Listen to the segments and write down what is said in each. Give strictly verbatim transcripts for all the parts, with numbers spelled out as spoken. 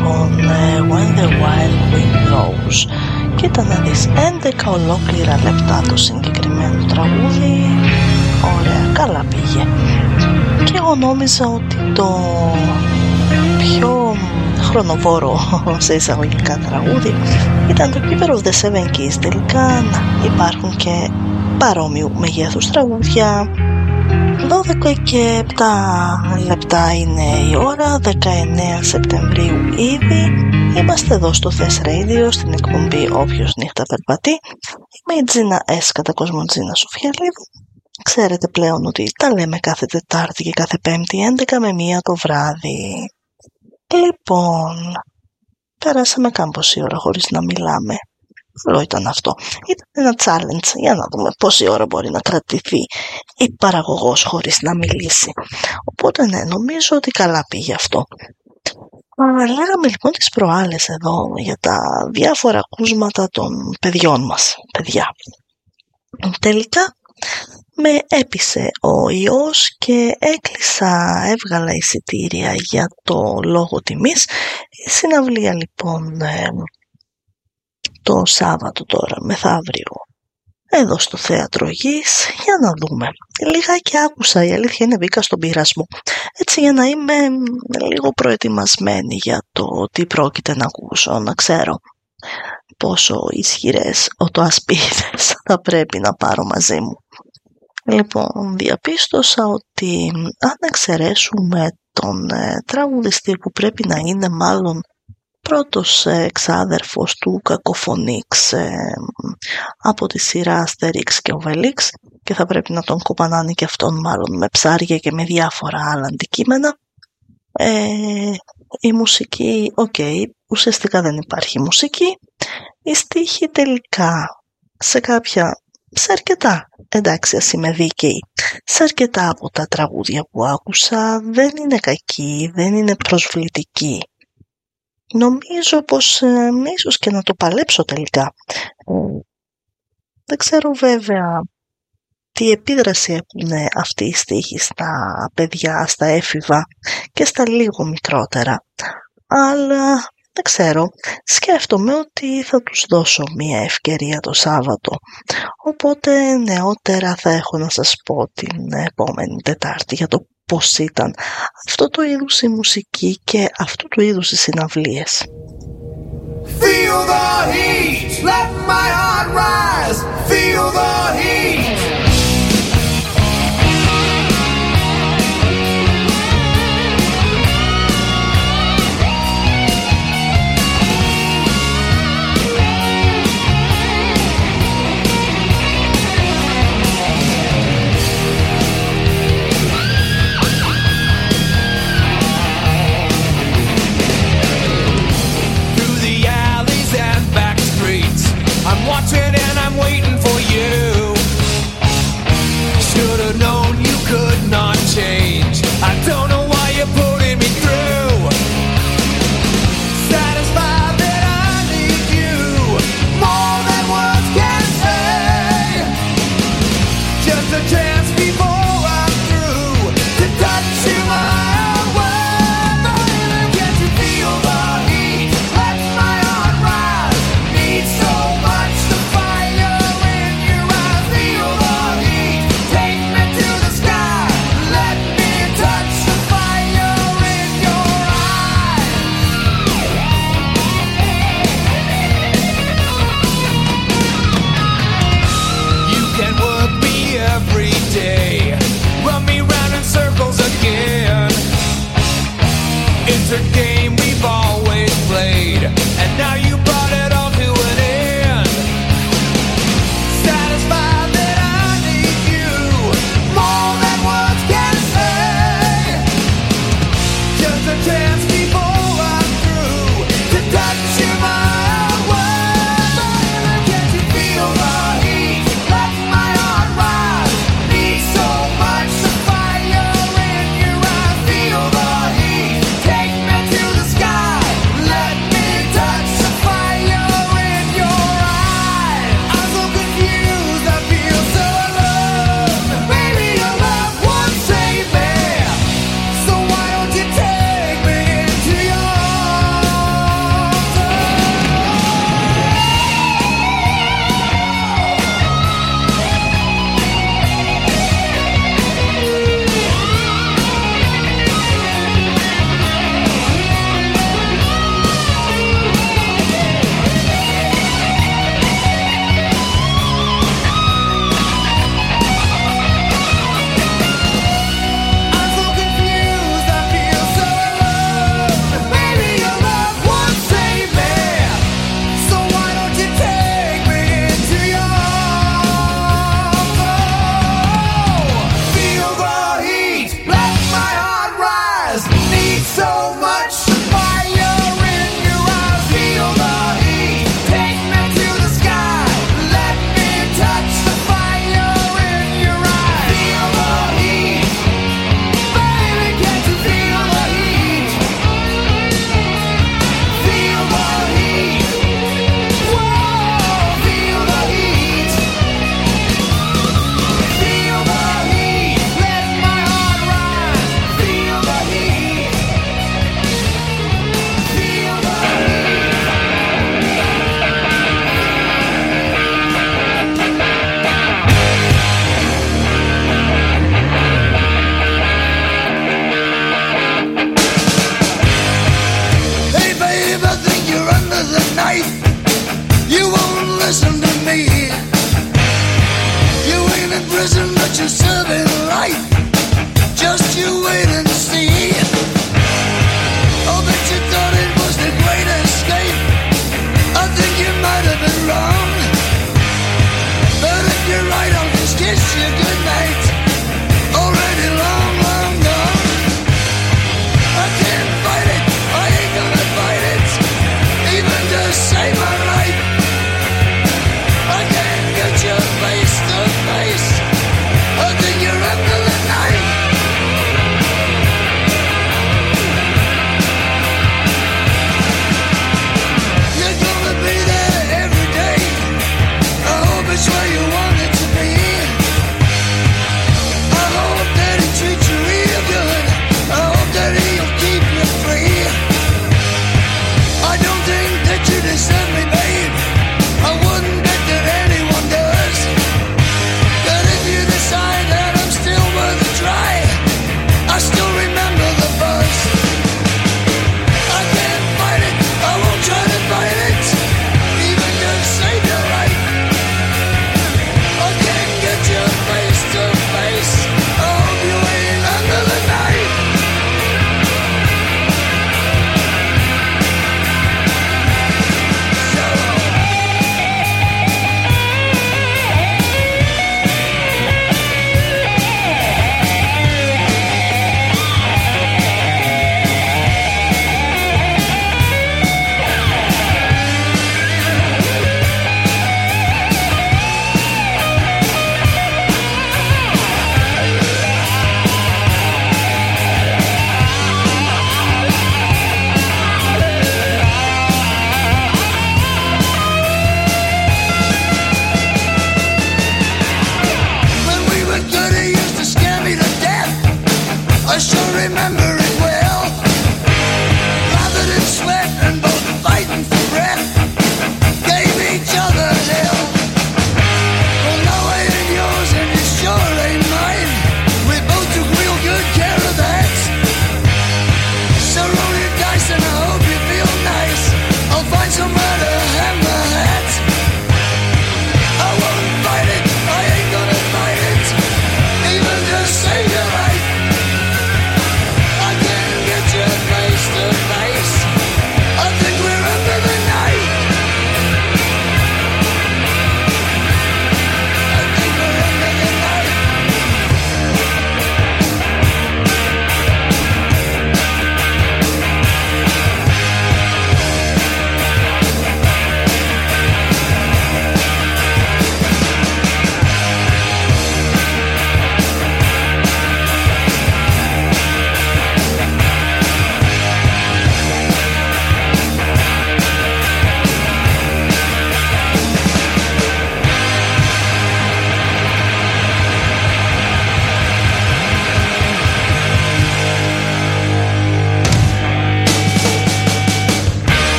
λοιπόν When the Wild Wind Blows. Κοίτα να δεις, έντεκα ολόκληρα λεπτά το συγκεκριμένο τραγούδι. Ωραία, καλά πήγε. Και εγώ νόμιζα ότι το πιο χρονοβόρο σε εισαγωγικά τραγούδι ήταν το Keeper of the Seven Keys. Τελικά να, υπάρχουν και παρόμοιου μεγέθους τραγούδια. Δώδεκα και επτά λεπτά είναι η ώρα, δεκαεννέα Σεπτεμβρίου ήδη. Είμαστε εδώ στο Thess Radio, στην εκπομπή Όποιος νύχτα περπατεί. Είμαι η Τζίνα S, κατά κόσμο Τζίνα Σοφιαλίδου. Ξέρετε πλέον ότι τα λέμε κάθε Τετάρτη και κάθε Πέμπτη έντεκα με μία το βράδυ. Λοιπόν, πέρασαμε κάμποση ώρα χωρίς να μιλάμε. Καλό ήταν αυτό. Ήταν ένα challenge για να δούμε πόση ώρα μπορεί να κρατηθεί η παραγωγός χωρίς να μιλήσει. Οπότε ναι, νομίζω ότι καλά πήγε αυτό. Λέγαμε λοιπόν τις προάλλες εδώ για τα διάφορα ακούσματα των παιδιών μας, παιδιά. Τελικά με έπεισε ο ιός και έκλεισα, έβγαλα εισιτήρια για το λόγο τιμής. Η συναυλία λοιπόν ε, το Σάββατο τώρα, μεθαύριο, εδώ στο Θέατρο Γης, για να δούμε. Λιγάκι άκουσα, η αλήθεια είναι, μπήκα στον πειρασμό, έτσι για να είμαι λίγο προετοιμασμένη για το τι πρόκειται να ακούσω, να ξέρω πόσο ισχυρές οτοασπίδες θα πρέπει να πάρω μαζί μου. Λοιπόν, διαπίστωσα ότι αν εξαιρέσουμε τον ε, τραγουδιστή που πρέπει να είναι μάλλον πρώτος ε, εξάδερφος του Κακοφωνίξ ε, από τη σειρά Asterix και Obelix, και θα πρέπει να τον κοπανάνε και αυτόν μάλλον με ψάρια και με διάφορα άλλα αντικείμενα, ε, η μουσική, οκ, okay, ουσιαστικά δεν υπάρχει μουσική. Η στίχη τελικά σε κάποια, σε αρκετά, εντάξει ας είμαι δίκαιη, σε αρκετά από τα τραγούδια που άκουσα δεν είναι κακή, δεν είναι προσβλητική. Νομίζω πως ε, ίσως και να το παλέψω τελικά. Ε, δεν ξέρω βέβαια τι επίδραση έχουν αυτοί οι στίχοι στα παιδιά, στα έφηβα και στα λίγο μικρότερα. Αλλά δεν ξέρω, σκέφτομαι ότι θα τους δώσω μία ευκαιρία το Σάββατο. Οπότε νεότερα θα έχω να σας πω την επόμενη Τετάρτη για το πώς ήταν αυτό το είδους η μουσική και αυτού του είδους οι συναυλίες. Feel the heat, let my heart rise, feel the heat. I'm watching and I'm waiting for you.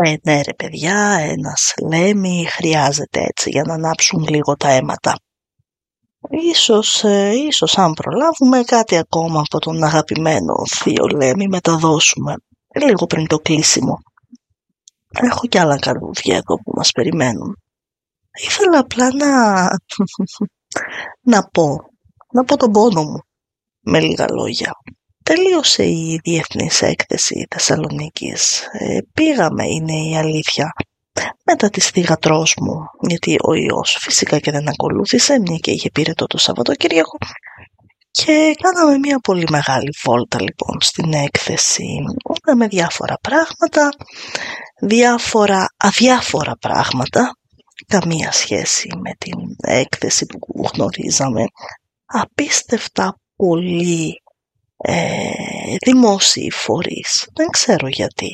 Ε, ναι ρε παιδιά, ένας λέμι χρειάζεται έτσι για να ανάψουν λίγο τα αίματα. Ίσως, ε, ίσως αν προλάβουμε κάτι ακόμα από τον αγαπημένο θείο Λέμι μεταδώσουμε λίγο πριν το κλείσιμο. Έχω κι άλλα καρδούδια εδώ που μας περιμένουν. Ήθελα απλά να, να πω, να πω τον πόνο μου με λίγα λόγια. Τελείωσε η Διεθνής Έκθεση Θεσσαλονίκης. Ε, πήγαμε, είναι η αλήθεια. Μετά τη θυγατρός μου, γιατί ο ιός φυσικά και δεν ακολούθησε, μια και είχε πυρετό το Σαββατοκύριακο, και κάναμε μια πολύ μεγάλη βόλτα λοιπόν στην έκθεση. Είδαμε διάφορα πράγματα, διάφορα αδιάφορα πράγματα, καμία σχέση με την έκθεση που γνωρίζαμε, απίστευτα πολύ ε, δημόσιοι φορείς, δεν ξέρω γιατί.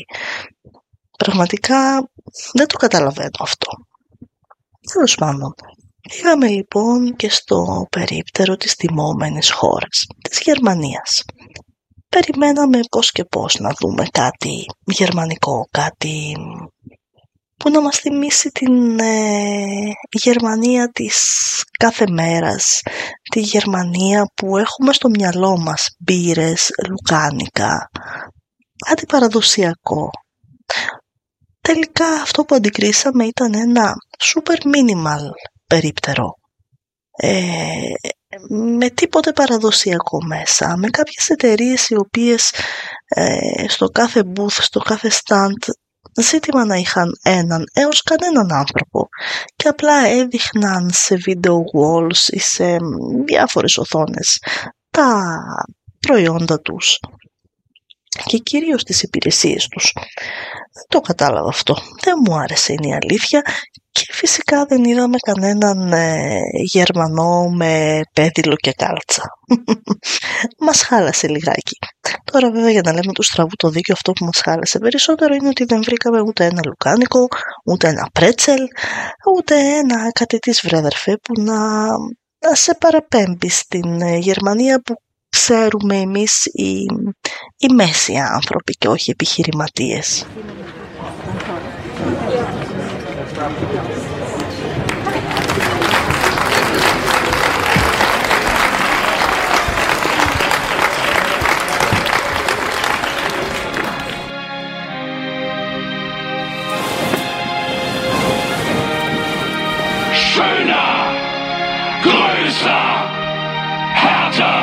Πραγματικά δεν το καταλαβαίνω αυτό. Τέλος πάντων, πήγαμε λοιπόν και στο περίπτερο της τιμόμενης χώρας, της Γερμανίας. Περιμέναμε πώς και πώς να δούμε κάτι γερμανικό, κάτι που να μας θυμίσει την ε, Γερμανία της κάθε μέρας, τη Γερμανία που έχουμε στο μυαλό μας, μπύρες, λουκάνικα, κάτι παραδοσιακό. Τελικά αυτό που αντικρίσαμε ήταν ένα super minimal περίπτερο, ε, με τίποτε παραδοσιακό μέσα, με κάποιες εταιρείες οι οποίες ε, στο κάθε booth, στο κάθε stand ζήτημα να είχαν έναν έως κανέναν άνθρωπο και απλά έδειχναν σε video walls ή σε διάφορες οθόνες τα προϊόντα τους και κυρίως τις υπηρεσίες τους. Δεν το κατάλαβα αυτό, δεν μου άρεσε, είναι η αλήθεια, και φυσικά δεν είδαμε κανέναν ε, Γερμανό με πέδιλο και κάλτσα. Μας χάλασε λιγάκι. Τώρα βέβαια, για να λέμε του στραβού το δίκιο, αυτό που μας χάλασε περισσότερο είναι ότι δεν βρήκαμε ούτε ένα λουκάνικο, ούτε ένα πρέτσελ, ούτε ένα κάτι της βρεδερφέ που να, να σε παραπέμπει στην Γερμανία που ξέρουμε εμείς οι, οι μέσοι άνθρωποι και όχι επιχειρηματίες. Schöner, größer, härter,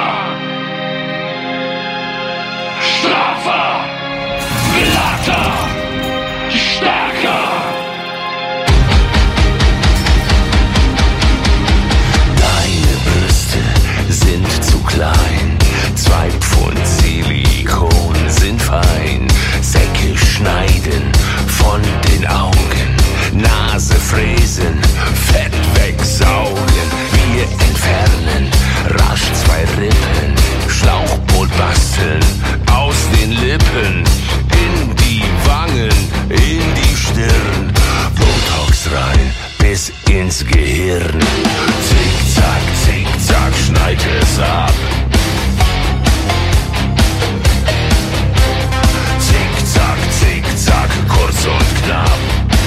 straffer, glatter, stärker. Deine Brüste sind zu klein, zwei Pfund Silikon sind fein, Säcke schneiden von den Augen, Nase fräsen, Fett wegsaugen, wir entfernen rasch zwei Rippen, Schlauchboot basteln aus den Lippen, in die Wangen, in die Stirn, Botox rein bis ins Gehirn, zick-zack, zick-zack, schneid es ab. Zick-zack, zick-zack, kurz und knapp.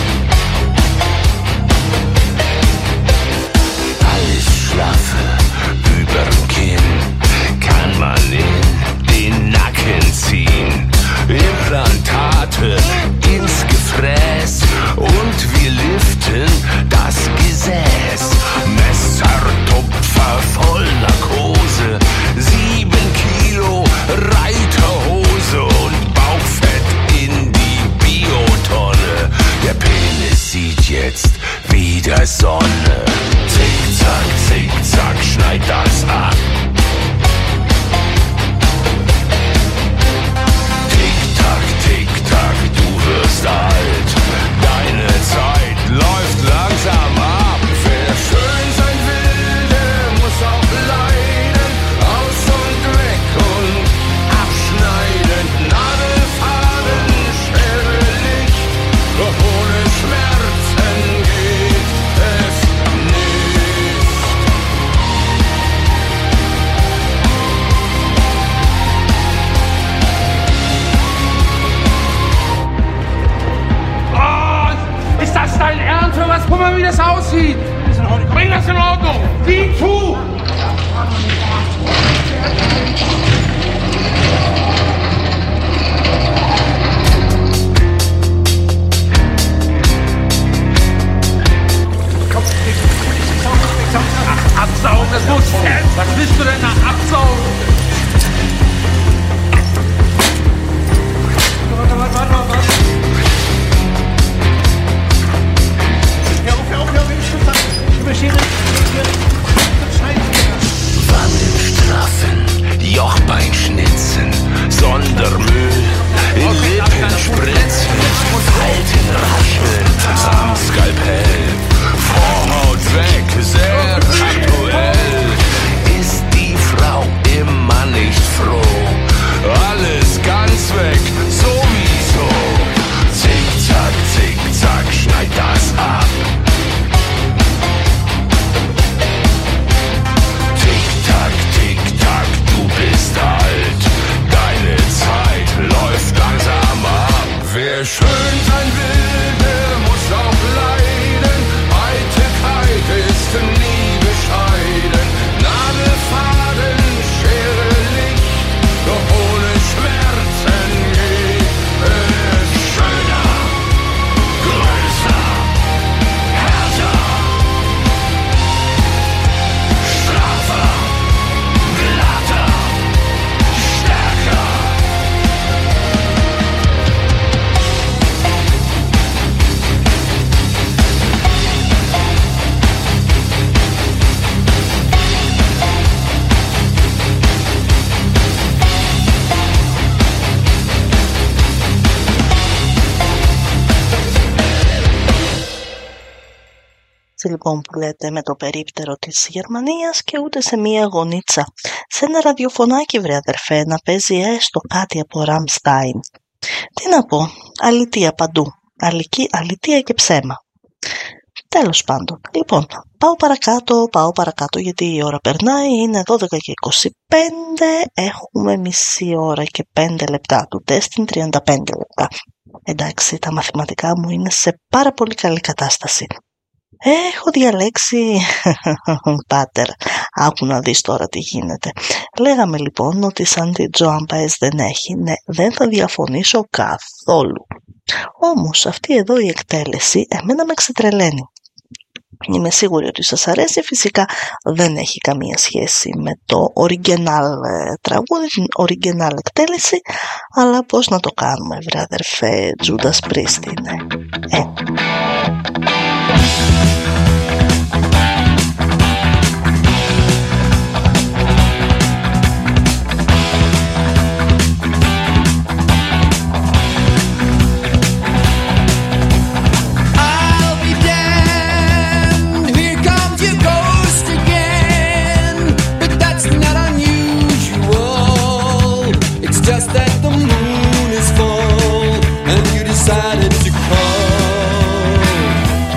Schlaffe überm Kinn kann man in den Nacken ziehen. Implantate ins Gefräß und wir liften das Gesäß. Messertupfer voll Narkose, sieben Kilo Reiterhose und Bauchfett in die Biotonne. Der Penis sieht jetzt wieder Sonne. Zick-zack, zick-zack, schneid das ab. Tick-tack, tick-tack, du wirst alt. Deine Zeit läuft langsam ab. Wer schön sein will, der muss auch leiden. Aus und weg und abschneiden. Nadelfaden, Schere, Licht. Doch ohne Schmerzen geht es nicht. das aussieht. Bring das in Ordnung. Sieh zu. Ach, absaugen, das muss fern. Was willst du denn nach absaugen? Warte, warte, warte, warte. Hör auf, hör auf, hör auf, ich muss sagen, ich möchte hier Wanden straffen, Jochbein schnitzen, Sondermüll in Lippen spritzen, Falten rascheln am Skalpell, Vorhaut weg, sehr aktuell. Ist die Frau immer nicht froh? Alles ganz weg, sowieso. Zickzack, zickzack, schneid das ab. Tick-Tack, Tick-Tack, du bist alt. Deine Zeit läuft langsam ab. Wer schön sein will, der muss auch leiden. Eitelkeit ist nie bescheiden. Nadelfaden, Schere, Licht, doch ohne Schmerzen geht es schöner, größer, härter, straffer, glatter, stärker. Λοιπόν, που λέτε με το περίπτερο της Γερμανίας και ούτε σε μία γωνίτσα. Σε ένα ραδιοφωνάκι, βρε αδερφέ, να παίζει έστω κάτι από Ραμστάιν. Τι να πω, αλητεία παντού. Αλική, αλητεία και ψέμα. Τέλος πάντων. Λοιπόν, πάω παρακάτω, πάω παρακάτω γιατί η ώρα περνάει, είναι δώδεκα και είκοσι πέντε, έχουμε μισή ώρα και πέντε λεπτά του τέστην, τριάντα πέντε λεπτά. Εντάξει, τα μαθηματικά μου είναι σε πάρα πολύ καλή κατάσταση. Έχω διαλέξει, πάτερ, άκου να δεις τώρα τι γίνεται. Λέγαμε λοιπόν ότι σαν την Joan Baez δεν έχει, ναι, δεν θα διαφωνήσω καθόλου. Όμως αυτή εδώ η εκτέλεση εμένα με ξετρελαίνει. Είμαι σίγουρη ότι σας αρέσει, φυσικά δεν έχει καμία σχέση με το original τραγούδι, την original εκτέλεση, αλλά πώς να το κάνουμε, βρε αδερφέ, Judas Priest είναι. Ε. Just that the moon is full and you decided to call.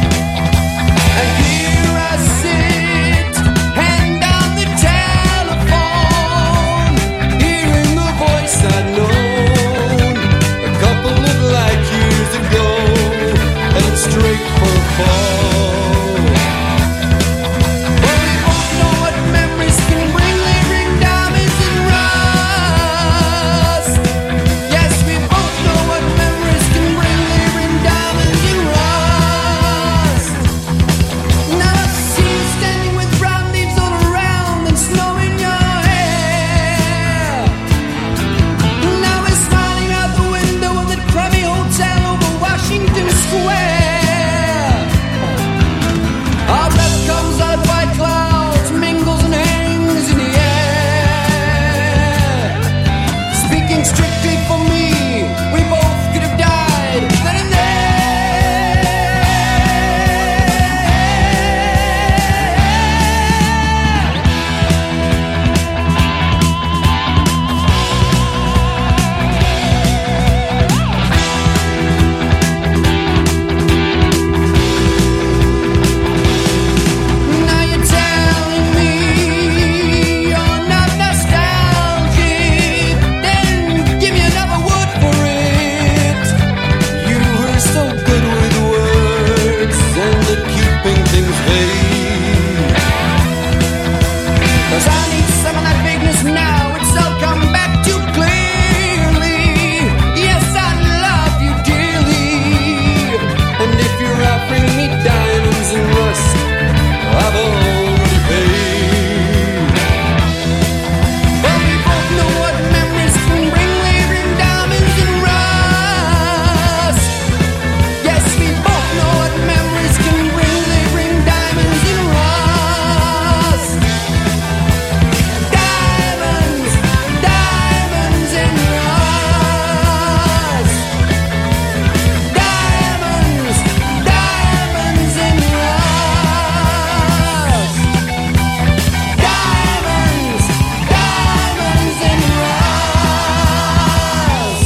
bring me diamonds and rust. I've already paid. But we both know what memories can bring. They bring diamonds and rust. Yes, we both know what memories can bring. They bring diamonds and rust. Diamonds, diamonds and rust. Diamonds, diamonds and rust. Diamonds, diamonds and rust.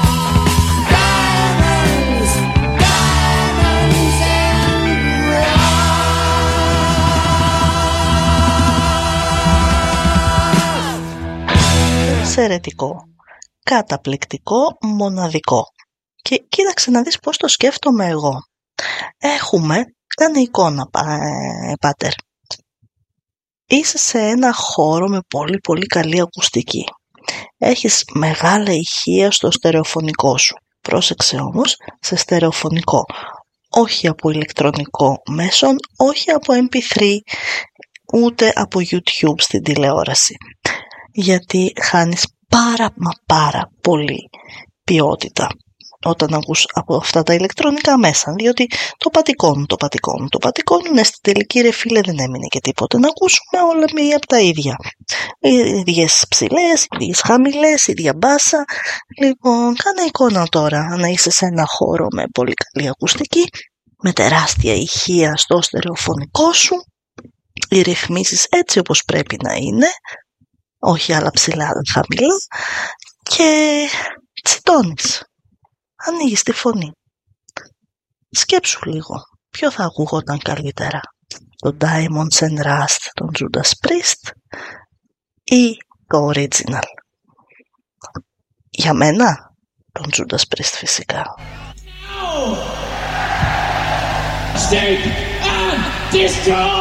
Diamonds, diamonds and rust. Εξαιρετικό, καταπληκτικό, μοναδικό. Και κοίταξε να δεις πώς το σκέφτομαι εγώ. Έχουμε, κάνε εικόνα, ε, πάτερ. Είσαι σε ένα χώρο με πολύ πολύ καλή ακουστική. Έχεις μεγάλα ηχεία στο στερεοφωνικό σου. Πρόσεξε όμως, σε στερεοφωνικό. Όχι από ηλεκτρονικό μέσον, όχι από εμ πι θρι, ούτε από YouTube στην τηλεόραση. Γιατί χάνεις πάρα μα πάρα πολύ ποιότητα όταν ακούς από αυτά τα ηλεκτρονικά μέσα, διότι το πατικώνουν, το πατικώνουν, το πατικώνουν, ναι, στην τελική ρε φίλε δεν έμεινε και τίποτε να ακούσουμε όλα μία από τα ίδια. Οι ίδιες ψηλές, οι ίδιες χαμηλές, η ίδια μπάσα. Λοιπόν, κάνε εικόνα τώρα να είσαι σε ένα χώρο με πολύ καλή ακουστική, με τεράστια ηχεία στο στερεοφωνικό σου, οι ρυθμίσεις έτσι όπως πρέπει να είναι, όχι άλλα ψηλά, άλλα χαμηλά, και τσιτώνεις. Ανοίγεις τη φωνή. Σκέψου λίγο. Ποιο θα ακούγονταν καλύτερα? Το Diamonds and Rust των Judas Priest ή το original? Για μένα, τον Judas Priest φυσικά. Stay and destroy!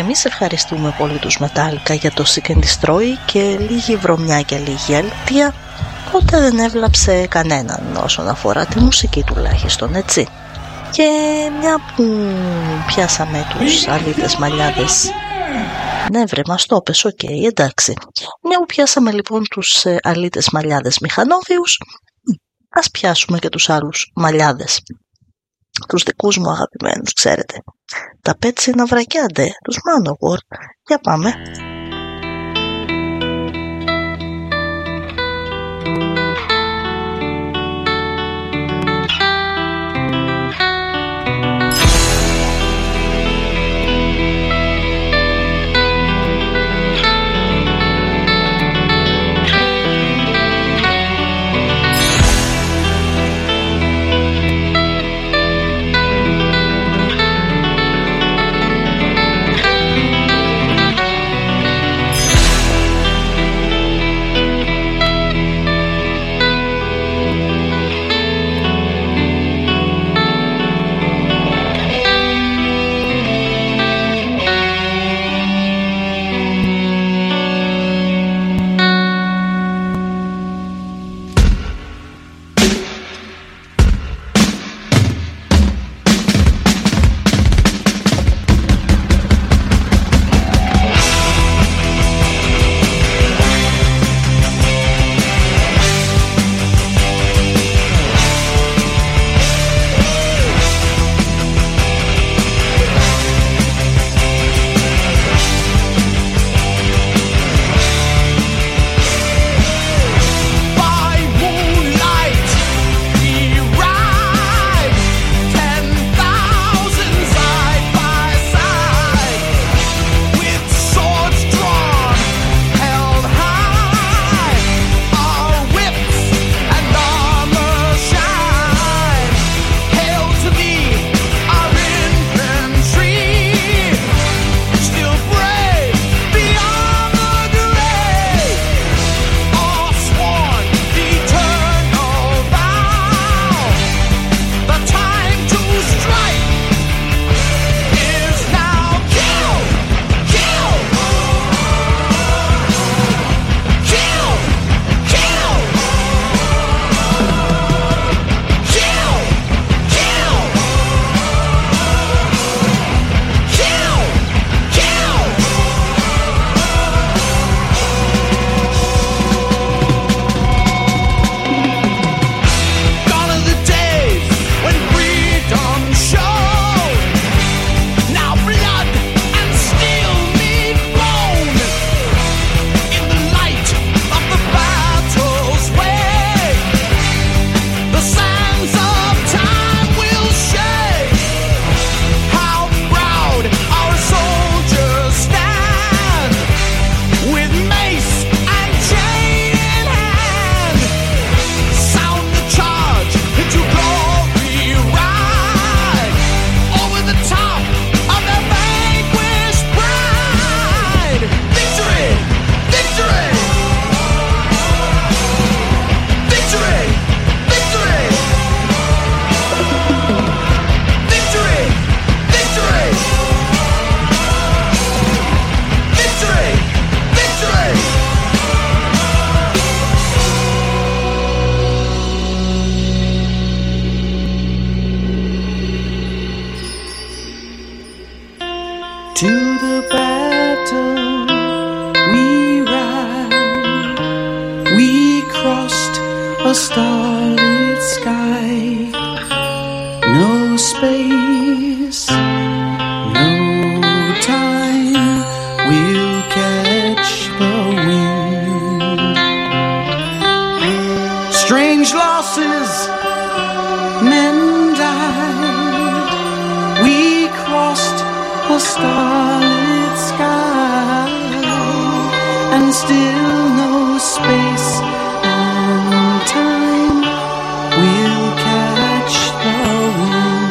εμείς ευχαριστούμε πολύ τους Metallica για το Seek and Destroy και λίγη βρωμιά και λίγη αλήθεια ποτέ δεν έβλαψε κανέναν όσον αφορά τη μουσική τουλάχιστον, έτσι. Και μια που πιάσαμε τους αλήτες μαλλιάδες, ναι βρε μας το πες, οκ, okay, εντάξει. Μια που πιάσαμε λοιπόν τους ε, αλήτες μαλλιάδες μηχανόβιους, ας πιάσουμε και τους άλλους μαλλιάδες, τους δικούς μου αγαπημένους, ξέρετε, τα πέτσι να βρακιάντε, τους Manowar. Για πάμε. To the battle we ride, we crossed a starlit sky, no space, no time, we'll catch the wind. Strange losses, men died, we crossed a starlit sky, and still no space and time, we'll catch the wind.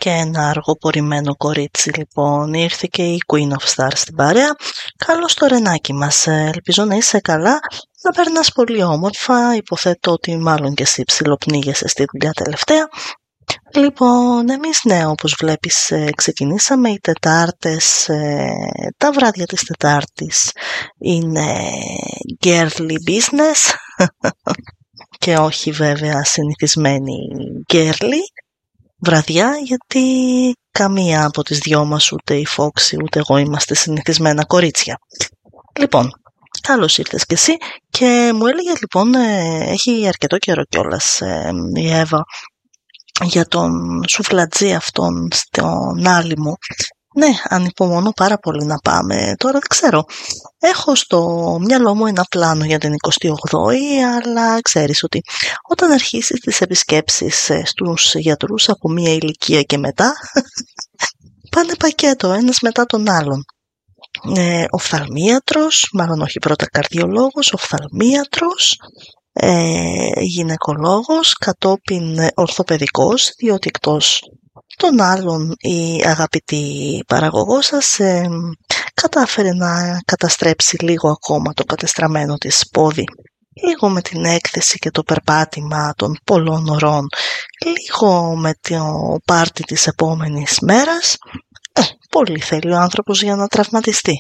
και ένα αργοπορημένο κορίτσι λοιπόν. Ήρθε και η Queen of Stars στην παρέα. Καλώς το Ρενάκι μας, ελπίζω να είσαι καλά, να περνάς πολύ όμορφα. Υποθέτω ότι μάλλον και εσύ ψιλοπνίγεσαι στη δουλειά τελευταία. Λοιπόν, εμείς ναι, όπως βλέπεις ξεκινήσαμε. Οι Τετάρτες, τα βράδια της Τετάρτης είναι girly business και όχι βέβαια συνηθισμένη girly βραδιά, γιατί καμία από τις δυο μας, ούτε η Φόξη ούτε εγώ, είμαστε συνηθισμένα κορίτσια. Λοιπόν, καλώς ήρθες κι εσύ. Και μου έλεγε λοιπόν, έχει αρκετό καιρό κιόλας η Εύα, για τον σουφλατζή αυτόν στον Άλυμο. Ναι, ανυπομονώ πάρα πολύ να πάμε. Τώρα δεν ξέρω. Έχω στο μυαλό μου ένα πλάνο για την εικοστή όγδοη, αλλά ξέρεις ότι όταν αρχίσεις τις επισκέψεις στους γιατρούς από μία ηλικία και μετά, πάνε πακέτο ένας μετά τον άλλον. Ε, οφθαλμίατρος, μάλλον όχι πρώτα καρδιολόγος, οφθαλμίατρος, ε, γυναικολόγος, κατόπιν ορθοπαιδικός, διότι εκτός των άλλων η αγαπητή παραγωγός σας ε, κατάφερε να καταστρέψει λίγο ακόμα το κατεστραμμένο της πόδι. Λίγο με την έκθεση και το περπάτημα των πολλών ωρών, λίγο με το πάρτι της επόμενης μέρας. Ε, πολύ θέλει ο άνθρωπος για να τραυματιστεί.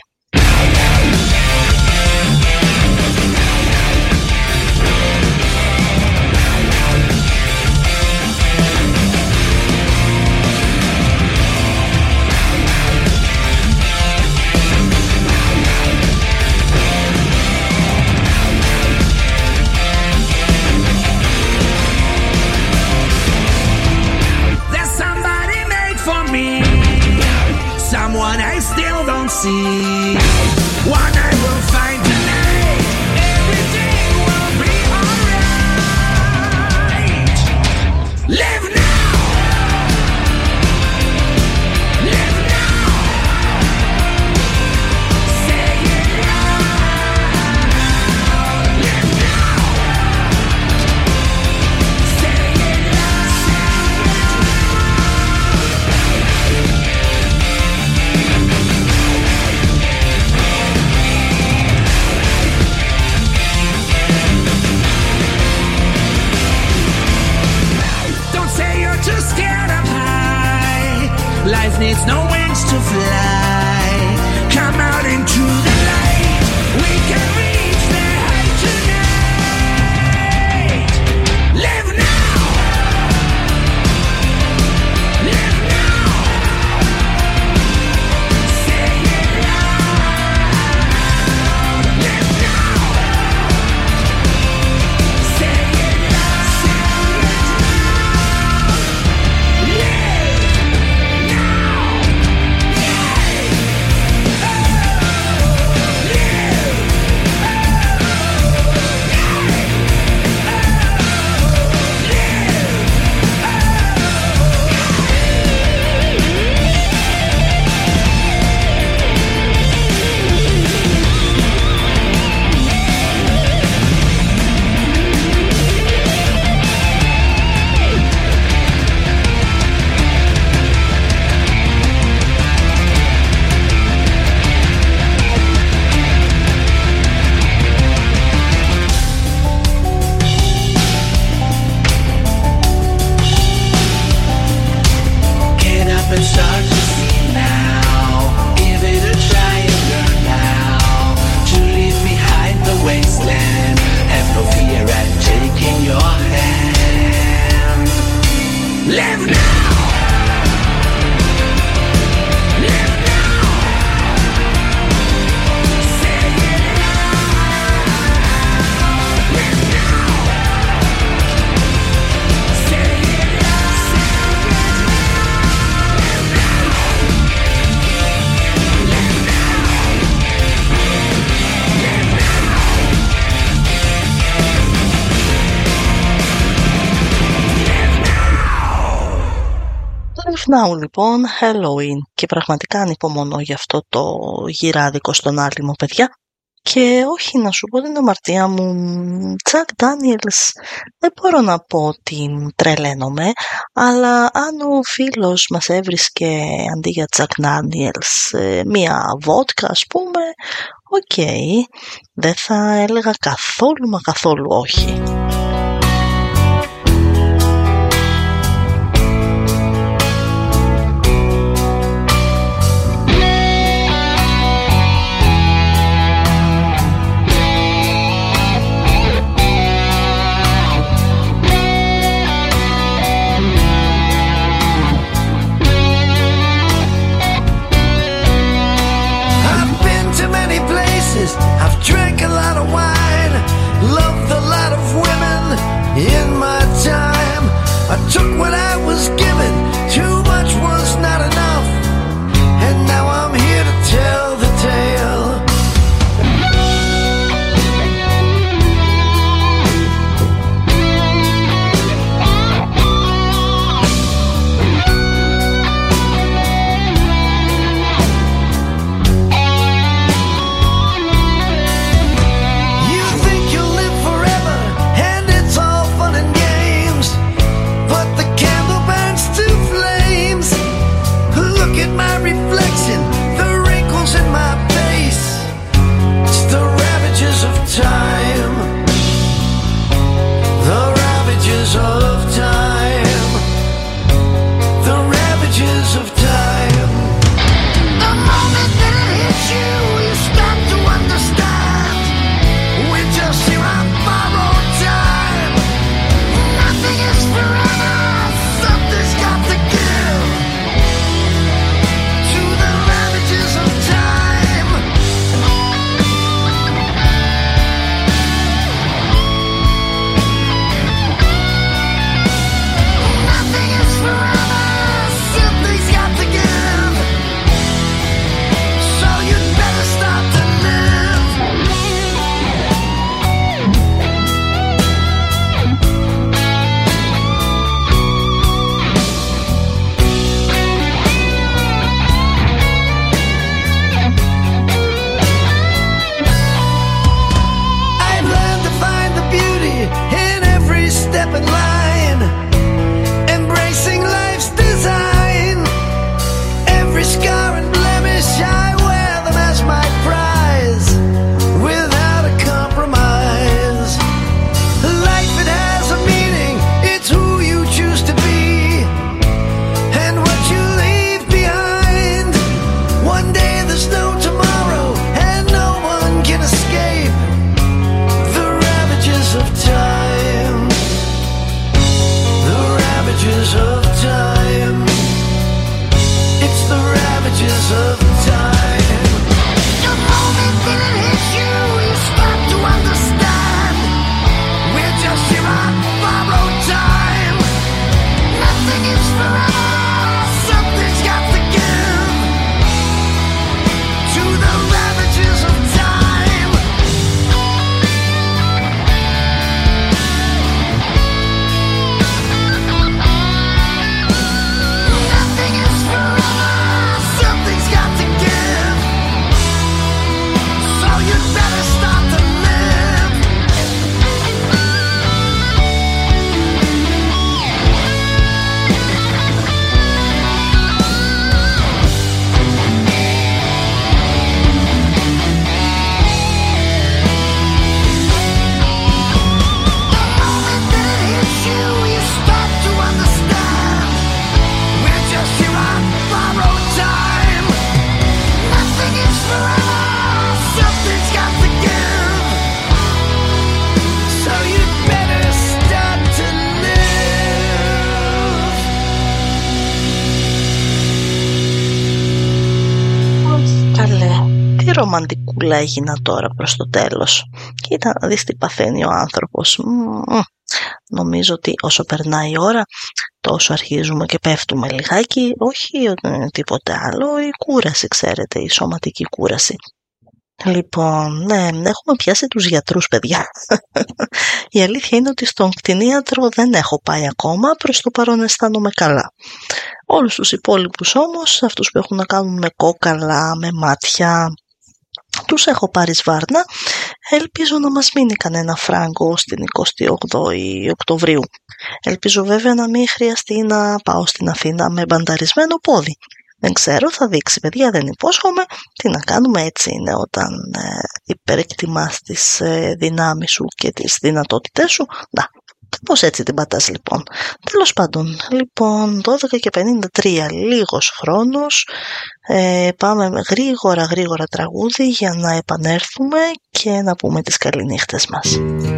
Someone I still don't see. One I will find tonight. Everything will be alright. Live now. Live now. Say it loud. Live now. Say it loud. Too scared up high. Life needs no wings to fly. Come out into the light. We can reach the height tonight. Live now. Live now. Say it loud. Live now. Say it loud. Say it Now λοιπόν, Halloween, και πραγματικά ανυπομονώ για αυτό το γυράδικο στον Άλυμο, παιδιά. Και όχι, να σου πω την αμαρτία μου, Τζακ Ντάνιελς δεν μπορώ να πω ότι τρελαίνομαι, αλλά αν ο φίλος μας έβρισκε αντί για Τζακ Ντάνιελς μία βότκα ας πούμε, οκ, okay, δεν θα έλεγα καθόλου μα καθόλου όχι. I've drank a lot of wine, loved a lot of women in my time. I took what I was given, too much was not enough, and now I'm here to tell the tale. Time, the ravages of time, the ravages of time. The moment that it hits you, you start to understand. We're just here on borrowed time. Nothing is forever, something's got to give to the ravages of time. In line, embracing life's design. Every scar and blemish, I wear them as my prize, without a compromise. Life, it has a meaning, it's who you choose to be, and what you leave behind. One day there's no tomorrow, and no one can escape the ravages of time. Ravages of time. It's the ravages of time. The moment that it hits you, you start to understand. We're just here on borrowed time. Nothing is forever, something's got to give to the ravages of time. Ρομαντικούλα έγινα τώρα προς το τέλος. Κοίτα να δεις τι παθαίνει ο άνθρωπος. Μ, νομίζω ότι όσο περνάει η ώρα τόσο αρχίζουμε και πέφτουμε λιγάκι. Όχι τίποτε άλλο, η κούραση, ξέρετε, η σωματική κούραση. Λοιπόν, ναι, έχουμε πιάσει τους γιατρούς, παιδιά. Η αλήθεια είναι ότι στον κτηνίατρο δεν έχω πάει ακόμα, προς το παρόν αισθάνομαι καλά. Όλους τους υπόλοιπους όμως, αυτούς που έχουν να κάνουν με κόκαλα, με μάτια, τους έχω πάρει σβάρνα. Ελπίζω να μας μείνει κανένα φράγκο στην εικοστή όγδοη Οκτωβρίου. Ελπίζω βέβαια να μην χρειαστεί να πάω στην Αθήνα με μπανταρισμένο πόδι. Δεν ξέρω, θα δείξει παιδιά, δεν υπόσχομαι. Τι να κάνουμε, έτσι είναι όταν ε, υπερεκτιμάς τις ε, δυνάμεις σου και τις δυνατότητές σου. Να, πώς έτσι την πατάς λοιπόν. Τέλος πάντων, λοιπόν, δώδεκα και πενήντα τρία, λίγος χρόνος. Ε, πάμε με γρήγορα γρήγορα τραγούδι για να επανέλθουμε και να πούμε τις καληνύχτες μας.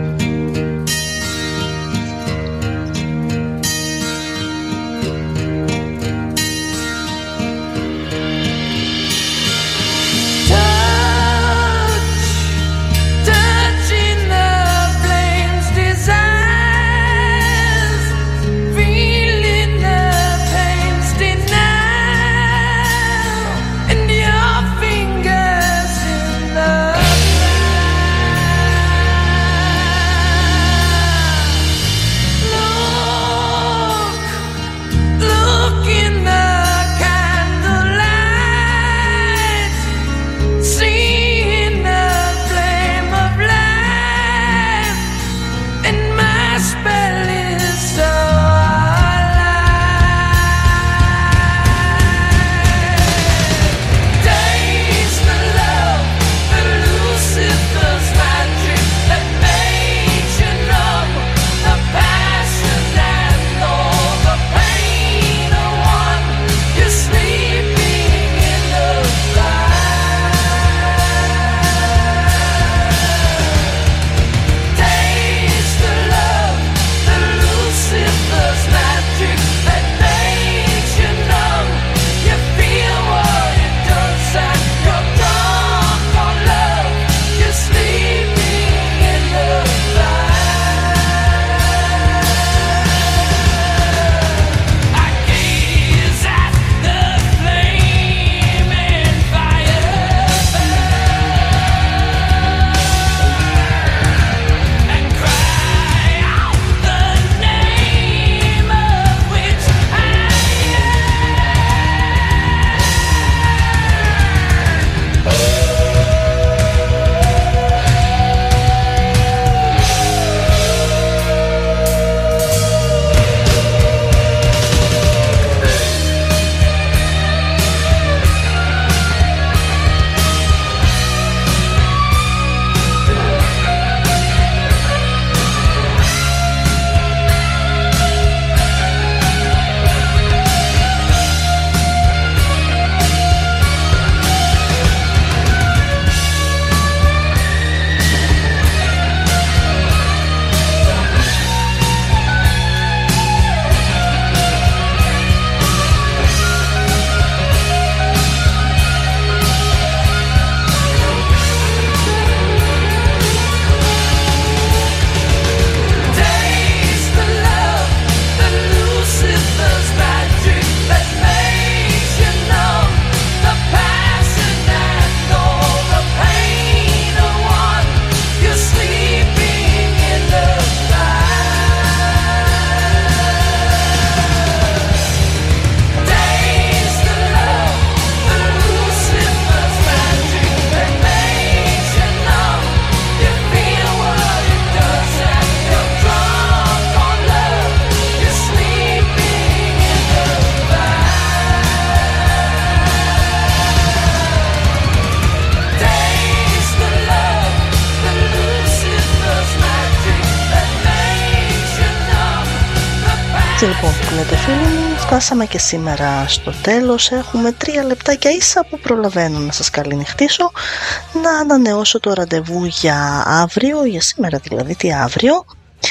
Έτσι λοιπόν που λέτε φίλοι μου, φτάσαμε και σήμερα στο τέλος. Έχουμε τρία λεπτάκια ίσα που προλαβαίνω να σας καληνυχτήσω, να ανανεώσω το ραντεβού για αύριο, για σήμερα δηλαδή, τι αύριο,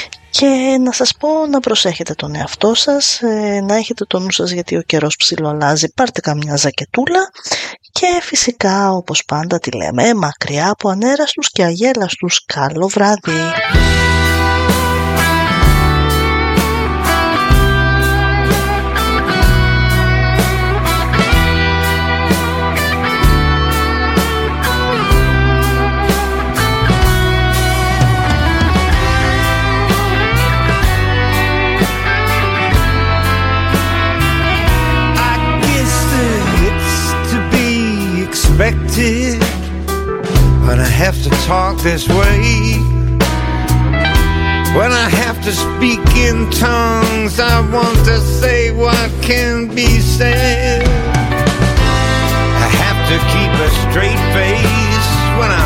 και να σας πω να προσέχετε τον εαυτό σας, να έχετε το νου σας γιατί ο καιρός ψιλοαλλάζει, πάρτε καμιά ζακετούλα και φυσικά όπως πάντα τι λέμε, μακριά από ανέραστους και αγέλαστους, καλό βράδυ. Expected when I have to talk this way. When I have to speak in tongues, I want to say what can be said.